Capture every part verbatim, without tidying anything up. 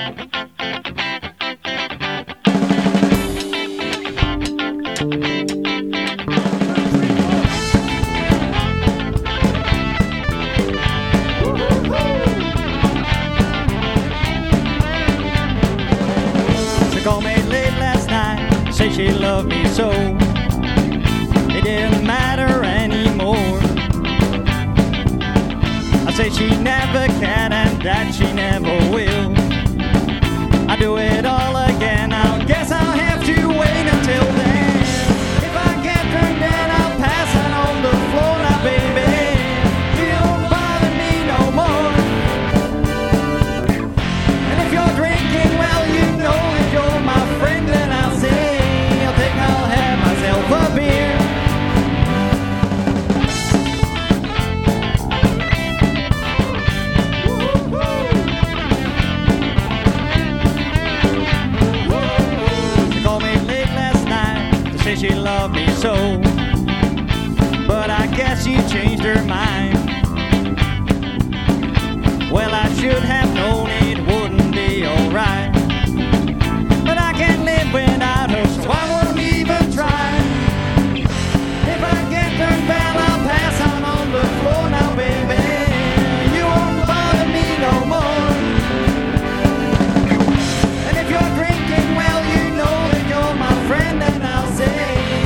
She called me late last night, said she loved me so. It didn't matter anymore. I say she never can and that she never will. I do it all again, I guess I'll have to wait until then. If I get drunk then I'll pass out on the floor now, baby. You don't bother me no more. And if you're drinking, well, you know that you're my friend, then I'll say, I think I'll have myself a beer. She loved me so, but I guess she changed her mind. Well, I should have known it wouldn't be alright, but I can't live without her, so I won't even try. If I get turned bad, I'll pass out on the floor now, baby. You won't bother me no more. And if you're drinking, well, you know that you're my friend, and I'll say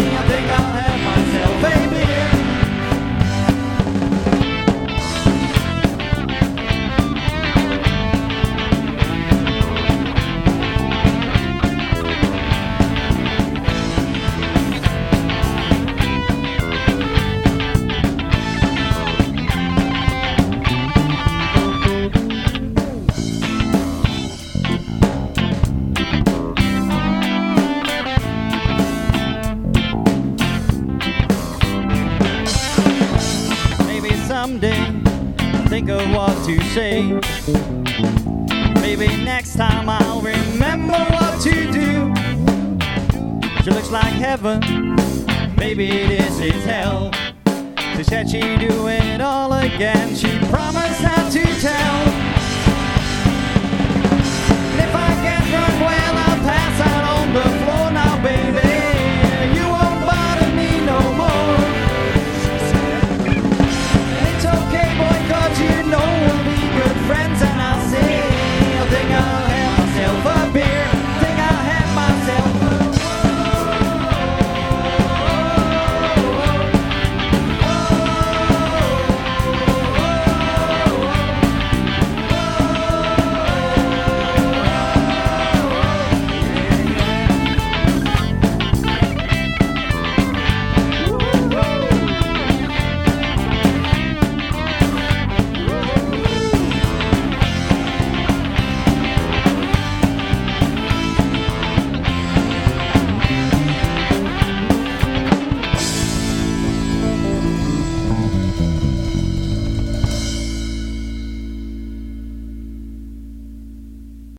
someday think of what to say. Maybe next time I'll remember what to do. She looks like heaven, maybe this is hell. She said she'd do it all again, she promised not to tell.